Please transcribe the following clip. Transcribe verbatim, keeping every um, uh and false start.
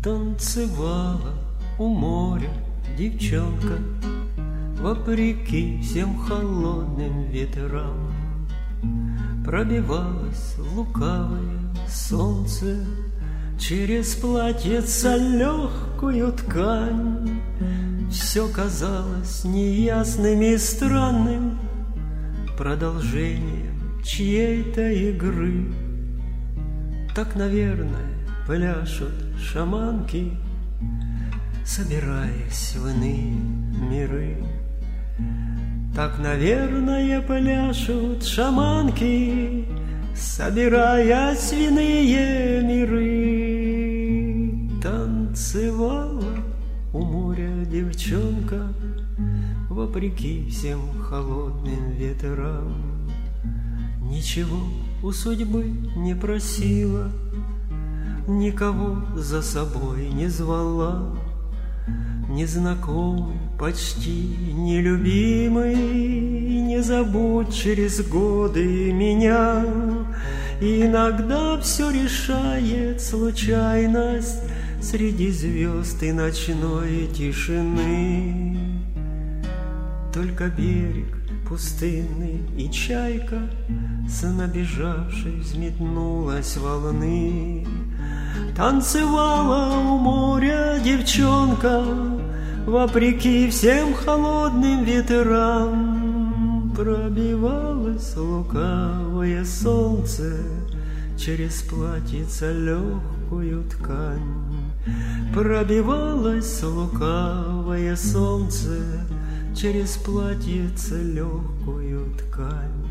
Танцевала у моря девчонка, вопреки всем холодным ветрам. Пробивалось лукавое солнце через платьице легкую ткань. Все казалось неясным и странным, продолжением чьей-то игры. Так, наверное, пляшут шаманки, собираясь в иные миры. Так, наверное, пляшут шаманки, собираясь в иные миры. Танцевала у моря девчонка, вопреки всем холодным ветрам. Ничего у судьбы не просила, никого за собой не звала. Незнакомый, почти нелюбимый, не забудь через годы меня. Иногда все решает случайность среди звезд и ночной тишины. Только берег пустынный и чайка с набежавшей взметнулась волны. Танцевала у моря девчонка, вопреки всем холодным ветрам. Пробивалось лукавое солнце через платьице легкую ткань. Пробивалось лукавое солнце через платьице легкую ткань.